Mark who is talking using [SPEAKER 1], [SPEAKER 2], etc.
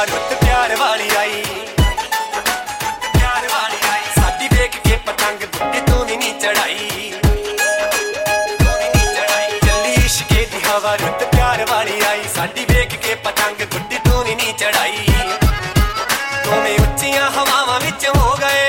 [SPEAKER 1] हवा रुत प्यार वाली आई, प्यार वाली आई। साडी देख के पतंग बुद्धि तू भी नहीं चढ़ाई, तू भी नहीं चढ़ाई। चली इश्के दी हवा रुत प्यार वाली आई, साडी देख के पतंग बुद्धि तू भी नहीं चढ़ाई। दोवें उच्चियां हवावां विच हो गए